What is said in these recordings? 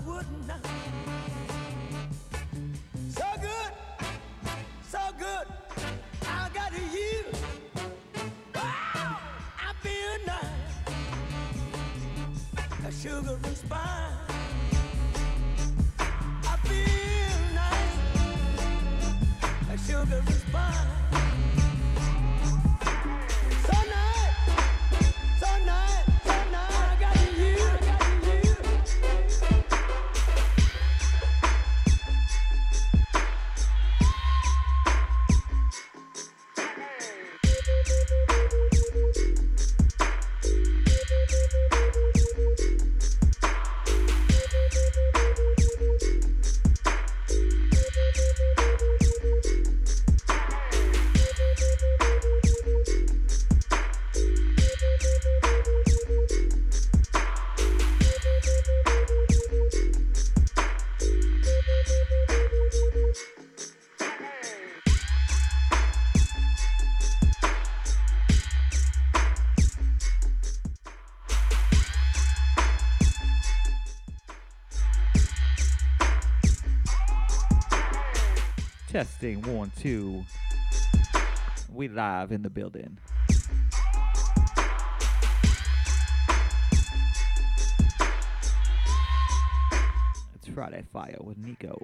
wouldn't know. So good, so good. I got you. Wow, I feel nice. A sugar and spice. I feel nice. A sugar and spice. So nice, so nice, so nice. I got you, I got you. Testing 1, 2. We live in the building. It's Friday Fire with Nico.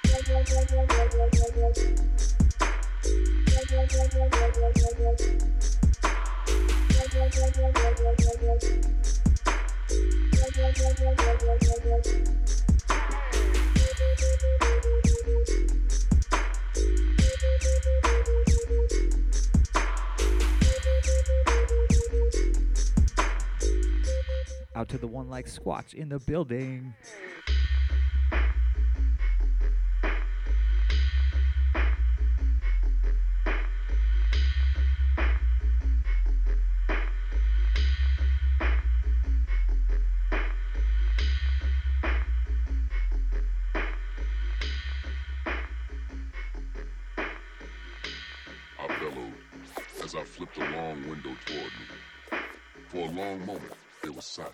Out to the one like Squatch in the building. I bellowed as I flipped a long window toward me. For a long moment, there was silence.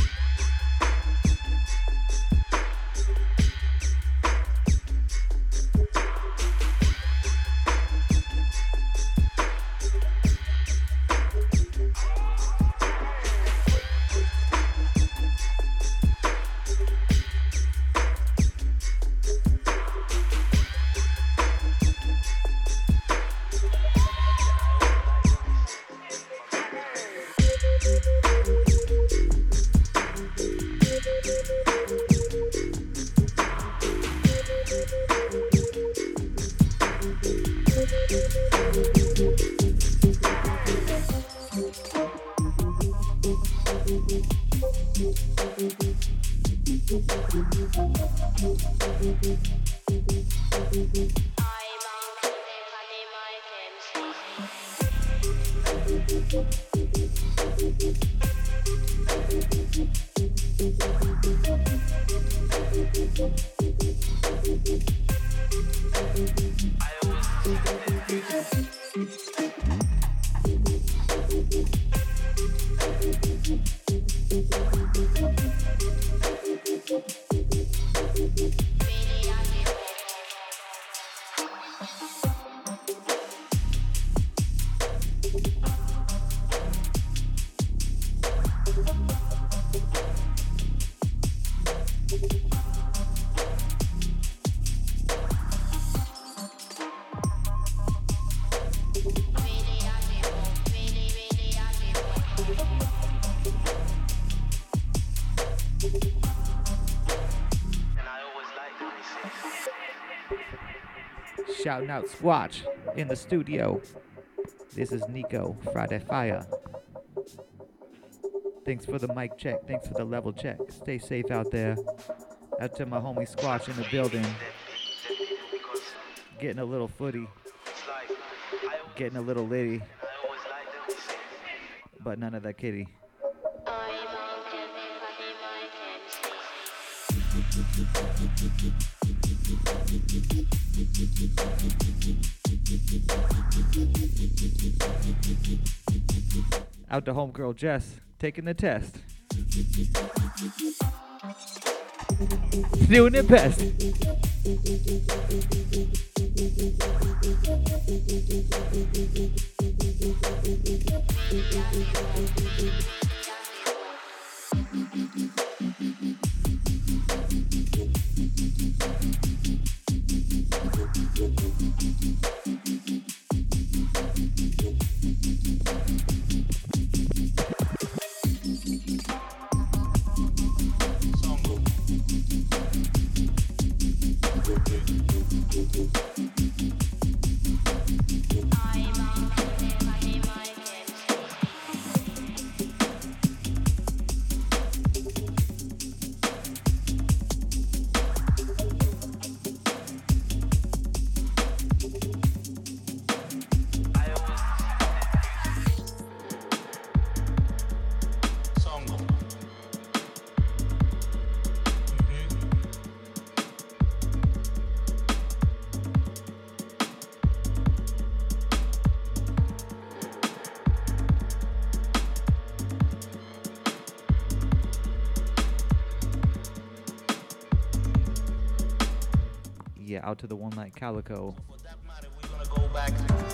Shouting out Squatch in the studio. This is Nico, Friday Fire. Thanks for the mic check. Thanks for the level check. Stay safe out there. Out to my homie Squatch in the building. Getting a little footy. Getting a little litty. But none of that kitty. Out to homegirl Jess, taking the test. Doing it best. Yeah, out to the one like Calico. For that matter, we're gonna go back.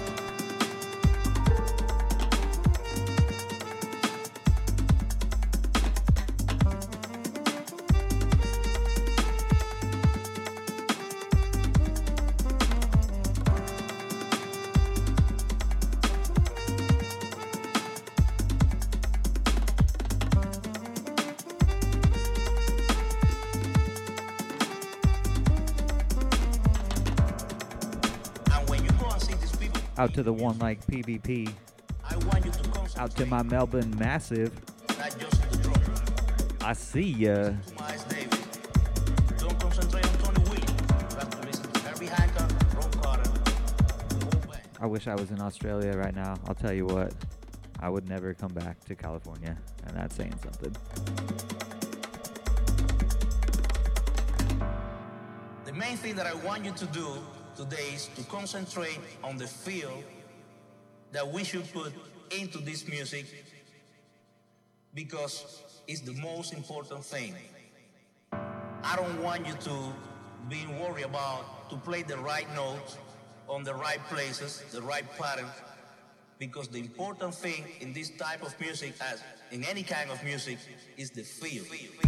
And when you go and see these people, Out to the one like PvP. I want you to concentrate. Out to my Melbourne Massive. Not just the drum. I see ya. To Miles Davis. Don't concentrate on Tony Williams. You have to listen to Herbie Hancock, Ron Carter, the whole band. I wish I was in Australia right now. I'll tell you what. I would never come back to California. And that's saying something. The main thing that I want you to do today is to concentrate on the feel that we should put into this music because it's the most important thing. I don't want you to be worried about to play the right notes on the right places, the right pattern, because the important thing in this type of music, as in any kind of music, is the feel.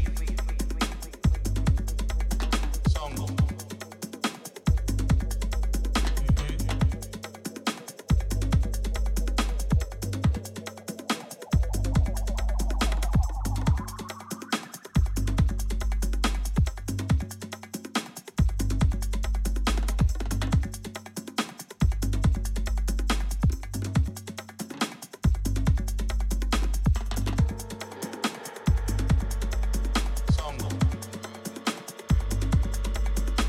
Songo. Songo.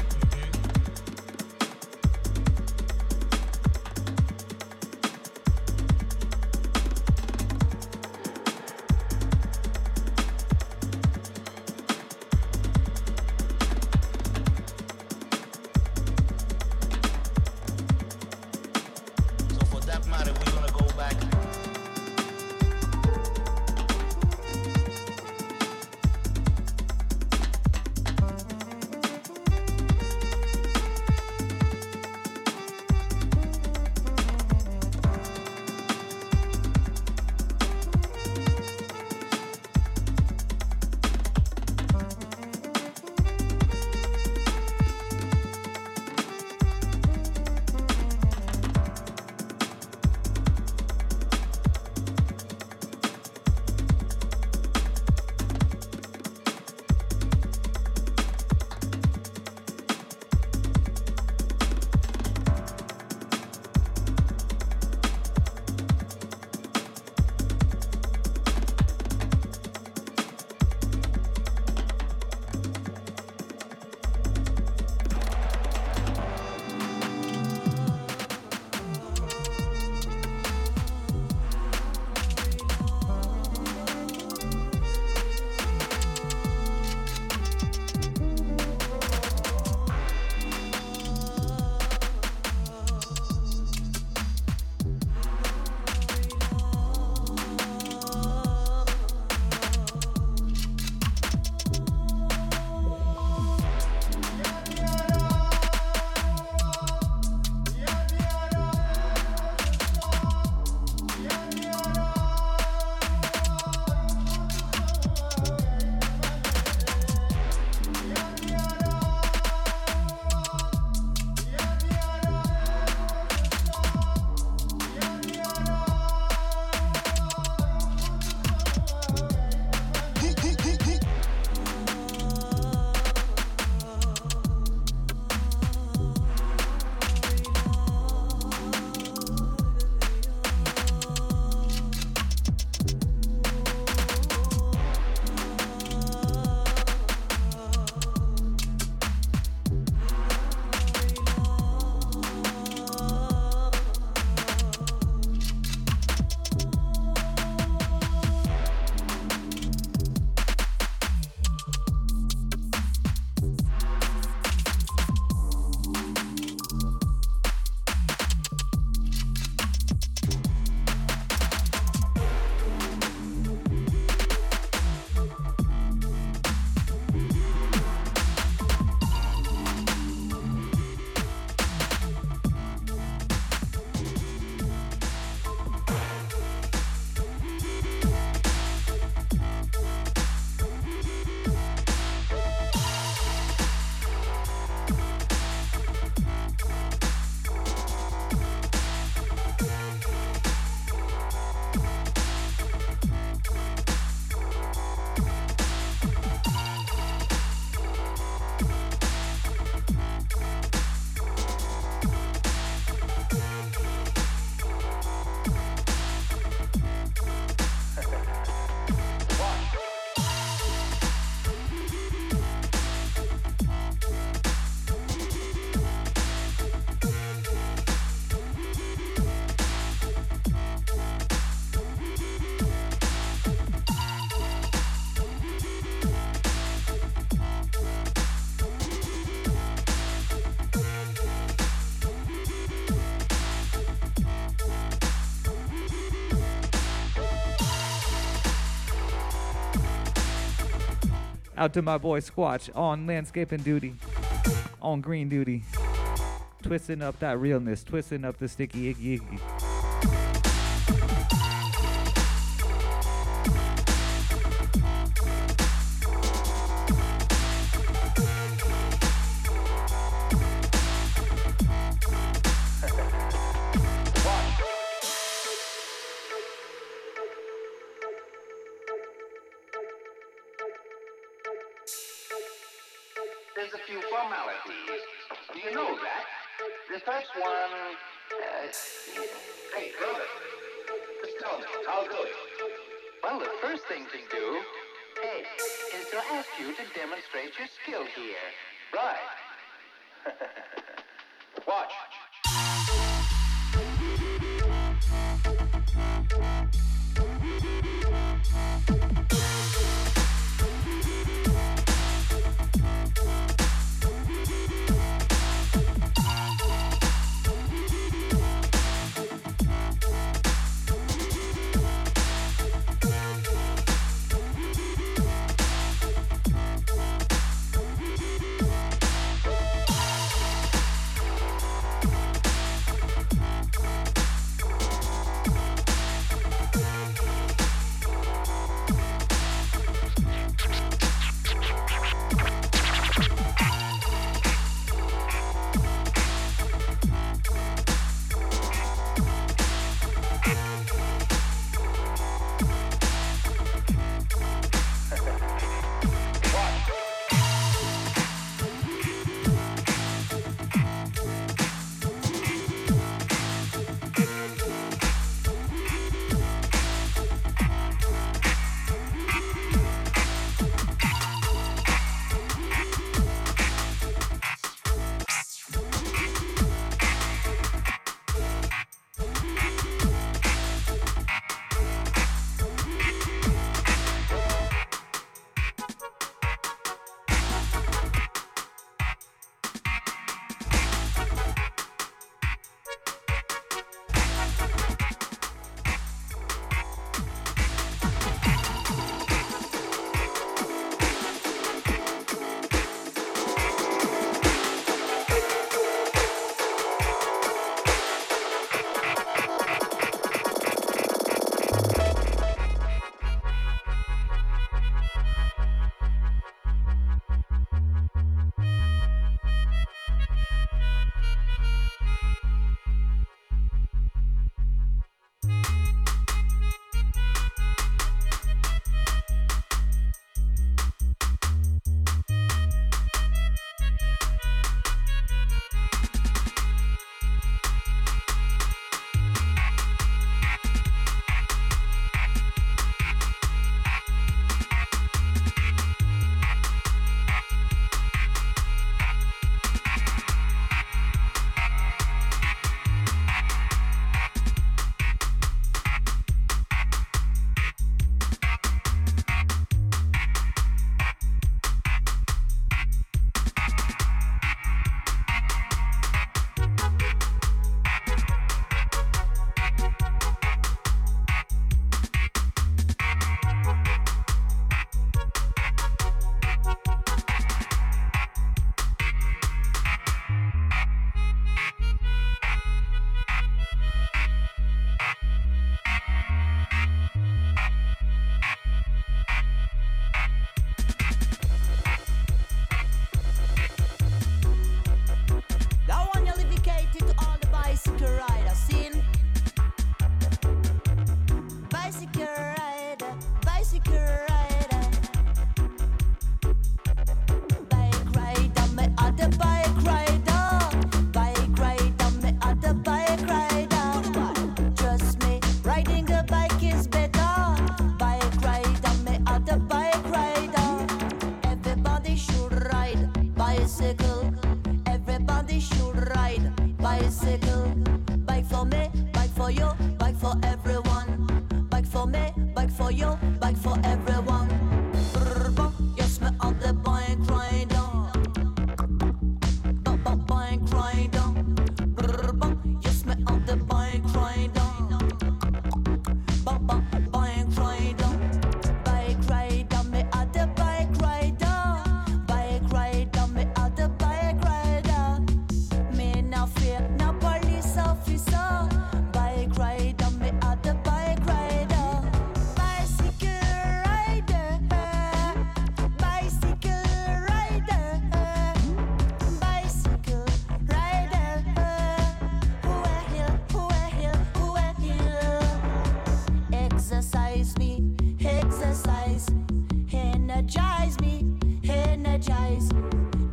Out to my boy Squatch on landscaping duty, on green duty. Twisting up that realness, twisting up the sticky icky icky. There's a few formalities. Do you know that? The first one, hey, brother, just tell me, how good? Well, the first thing to do, hey, is to ask you to demonstrate your skill here. Right. Watch.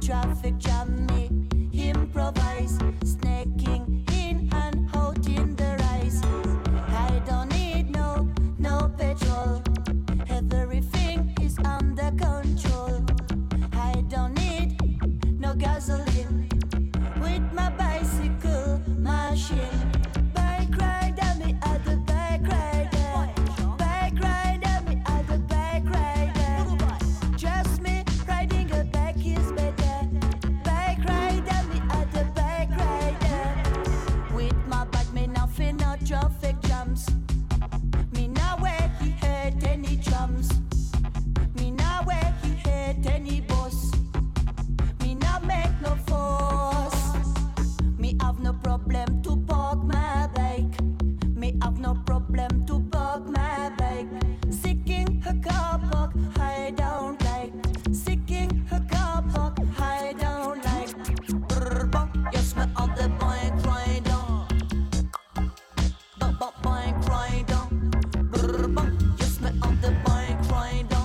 traffic jam me improvise, snaking in and out in the rise. I don't need no petrol. Everything is under control. I don't need no gasoline with my bicycle machine. Bike rider, me at the bike rider. Bike rider, me at the bike rider. Just me riding a bike is better. Bike rider, me at the bike rider. With my bike, me nothing, no traffic jams. Me now where he hurt any drums. Me now where he hurt any boss. Me now make no force. Me have no problem to park my bike. Me have no problem to park my bike. Seeking a car park, I don't like. Seeking a car park, I don't like. Brr, yes, me on the bike rider. Bike rider. Brr, yes, me on the bike rider.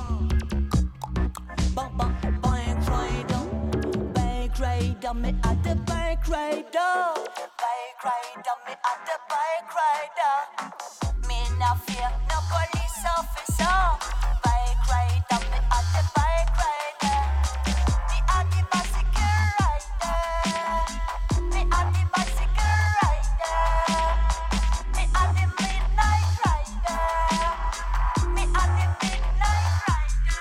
Bike rider. Bike rider, me at the bike rider. Bike rider, me at the bike rider. Me no fear no police officer. Bike rider, me at the bike rider. Me at the bicycle rider. Me at the bicycle rider. Me at the midnight rider. Me at the midnight rider.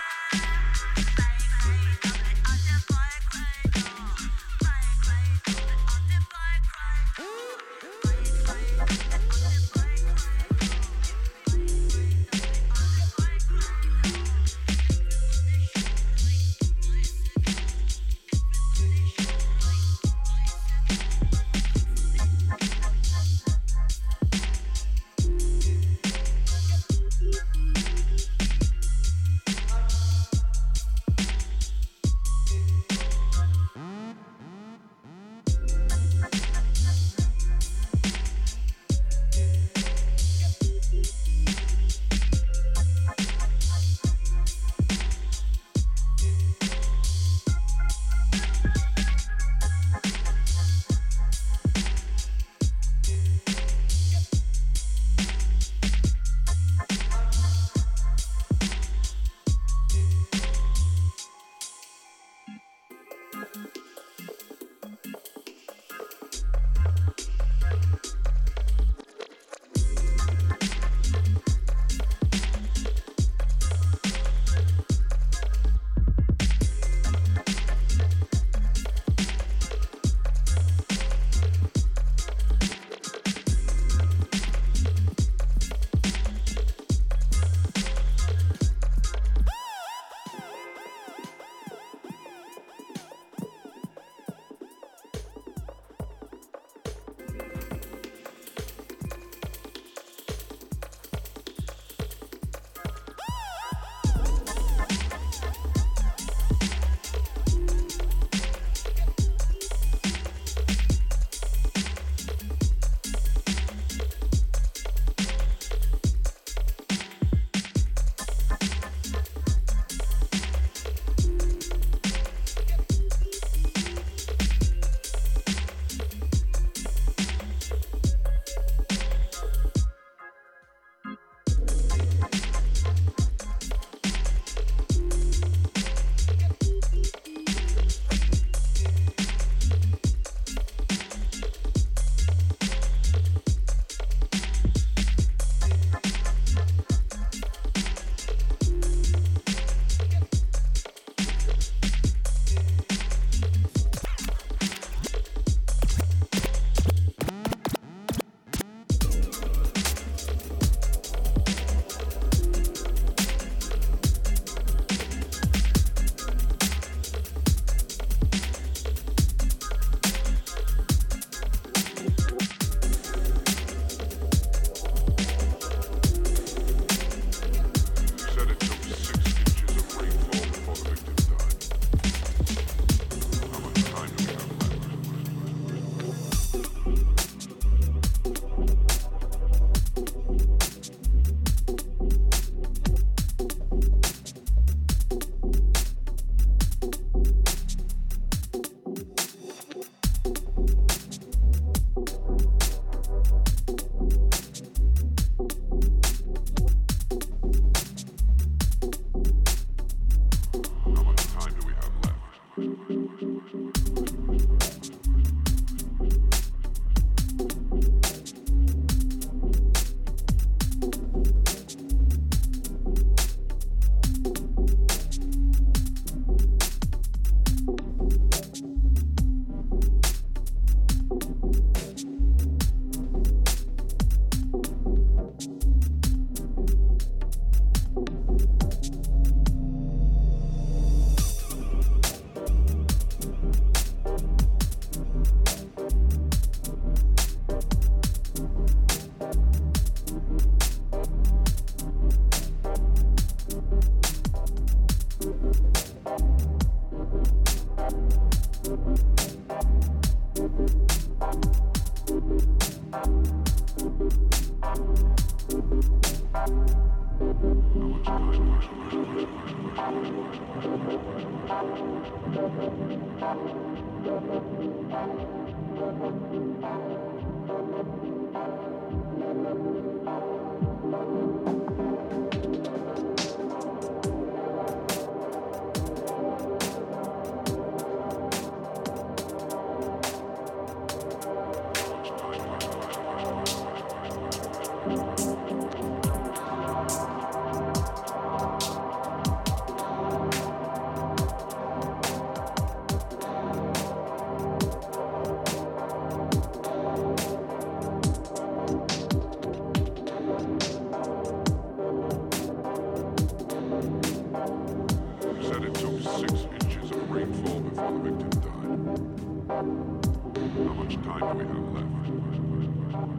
Said it took 6 inches of rainfall before the victim died. How much time do we have left?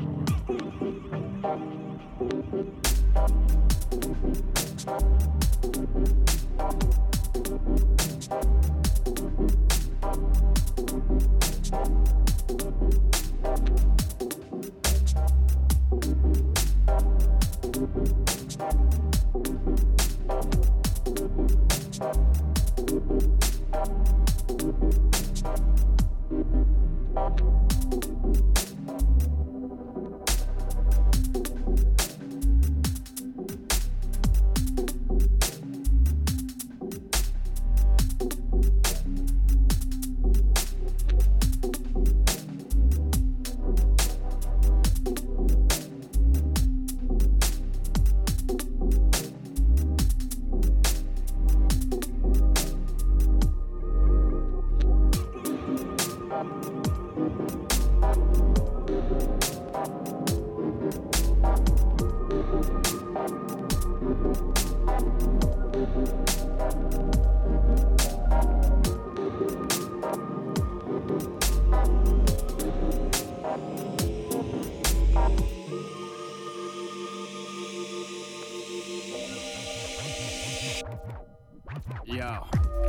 Yo.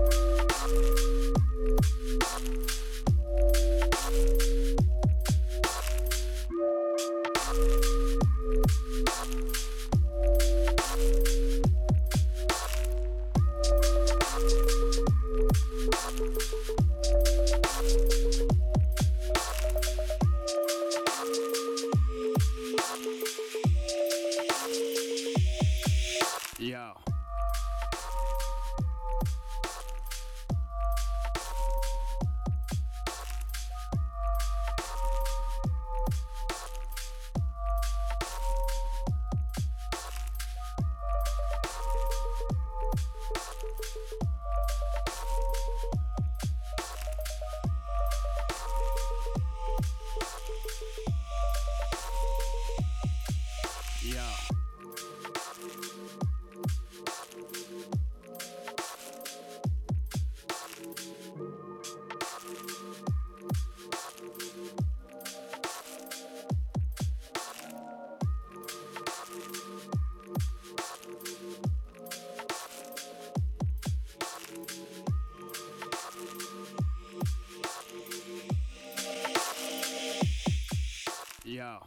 Yo. Yo.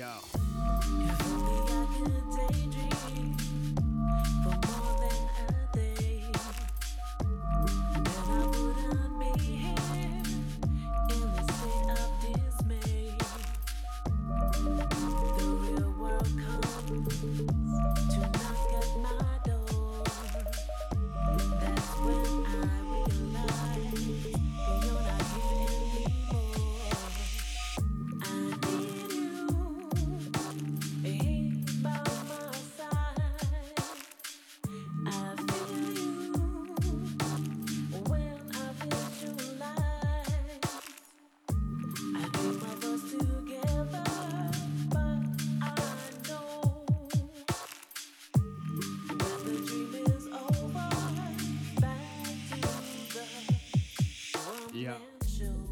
Yo. If only I could daydream for more than a day, then I wouldn't be here in this state of dismay. The real world comes to knock at my door. That's when I realize you're not here anymore. I need you here by my side. I feel you when I visualize. I dream of us together, but I know when the dream is over, back to the Yeah. one-man show.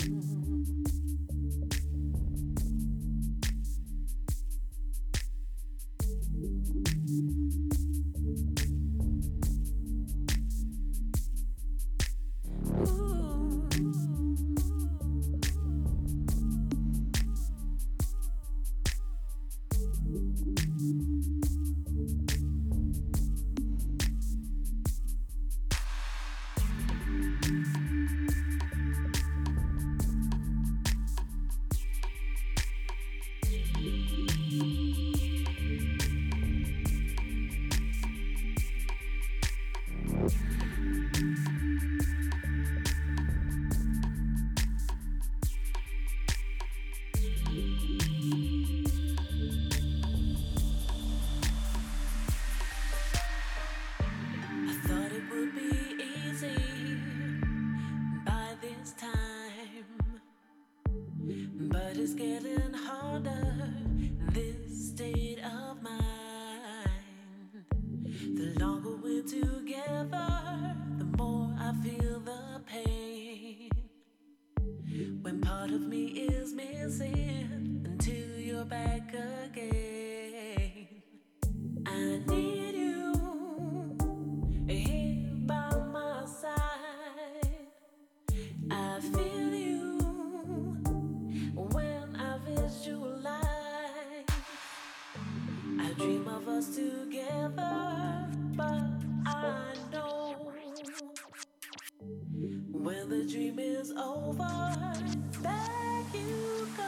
I thought it would be easy by this time, but it's getting harder, this state of mind. The longer we're together, the more I feel the pain. When part of me is missing until you're back again. I need you here by my side. I feel you when I visualize. I dream of us together, but I know when the dream is over, back you go.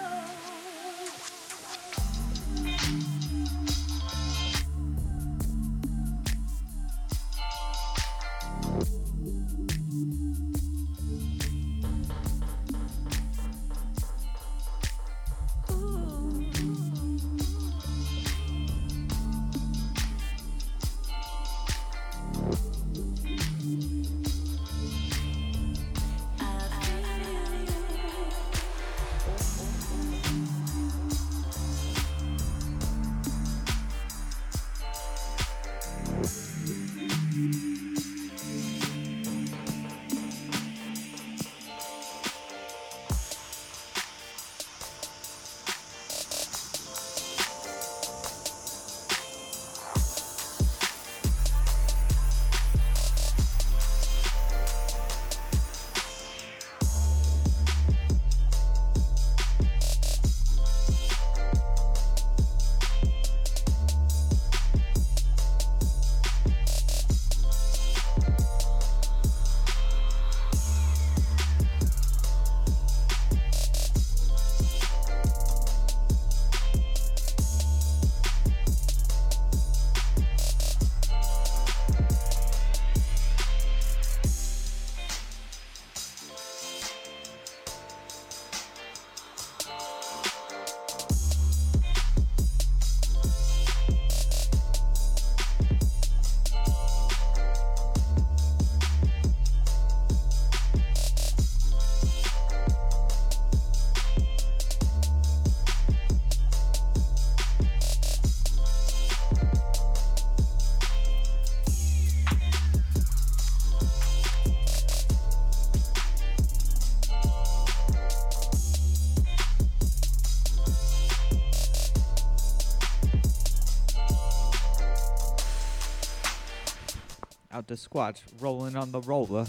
Out the squatch, rolling on the roller.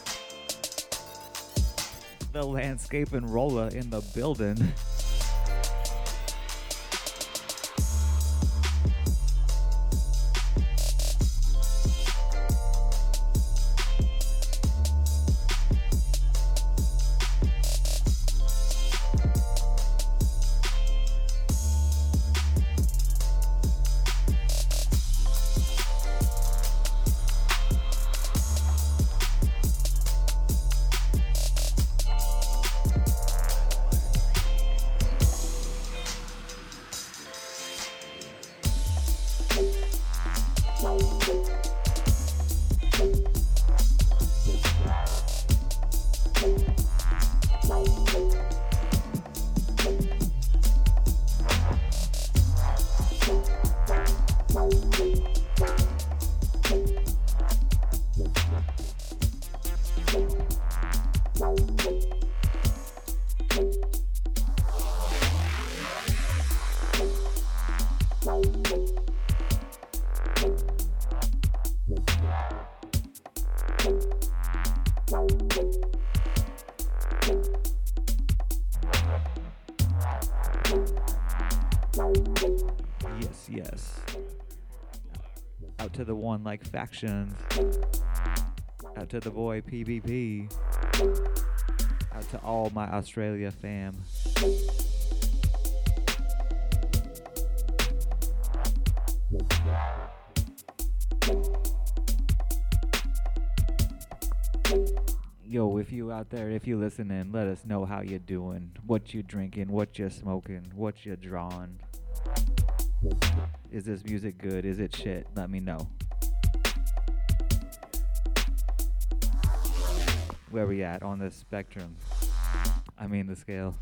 The landscape and roller in the building. Yes, yes. Out to the one like factions. Out to the boy PvP. Out to all my Australia fam. Yo, if you out there, if you listening, let us know how you doing, what you drinking, what you smoking, what you drawing. Is this music good? Is it shit? Let me know. Where we at on the spectrum? I mean the scale.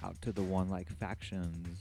out to the one like Factions.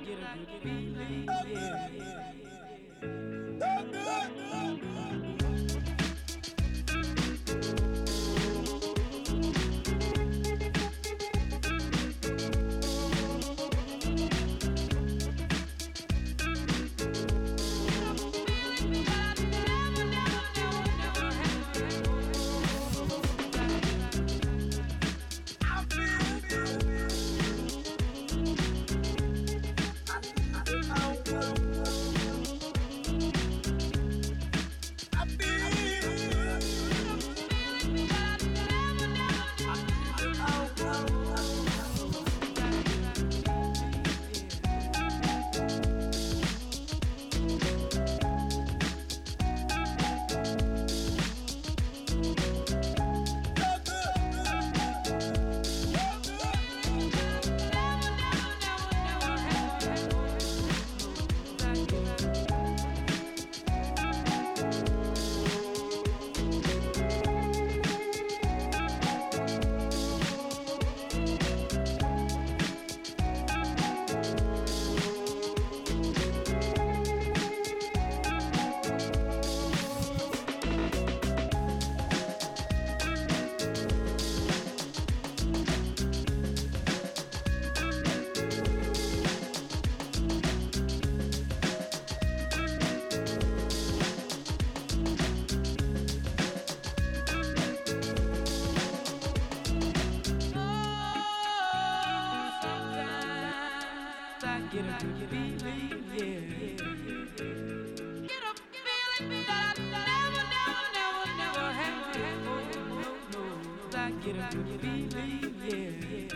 get a good feeling, yeah. Get a good feeling, yeah. Get a feeling that I never had before. No. I get a good feeling, yeah.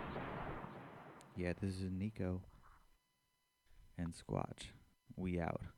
Yeah, this is Nico and Squatch. We out.